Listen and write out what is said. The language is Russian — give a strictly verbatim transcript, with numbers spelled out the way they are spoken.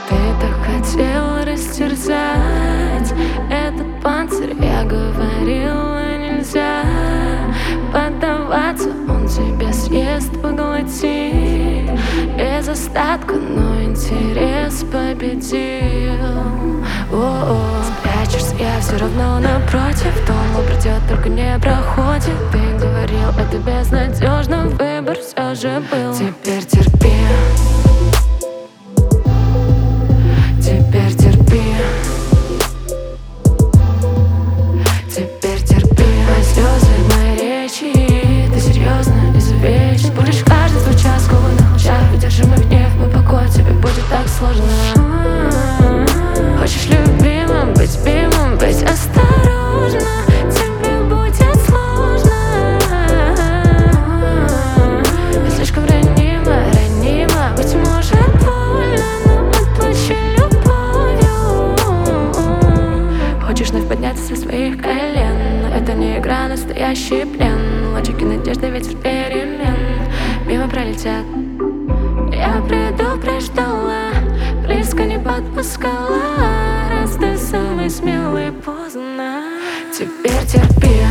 Ты так хотел растерзать этот панцирь. Я говорила, нельзя поддаваться. Он тебя съест, поглотит без остатка, но интерес победил. О-о. Спрячешься, я все равно напротив. Думал, придет, только не проходит. Ты говорил, это безнадежно, выбор все же был. Теперь терпи. Теперь терпи. Теперь терпи. Мои слезы, мои речи. Ты серьезно извечен. Будешь каждый свой час скован на лучах. Выдержимый гнев, мой покой. Тебе будет так сложно. Хочешь любимым, быть любимым, быть осторожна. Тебе будет сложно. Я слишком ранима, ранима. Быть может больно, но отплачу любовью. Хочешь вновь подняться со своих колен, но это не игра, настоящий плен. Логики, надежды, ветер перемен мимо пролетят. Я предупреждала, близко не подпускала. Раз ты самый смелый, поздно. Теперь терпи.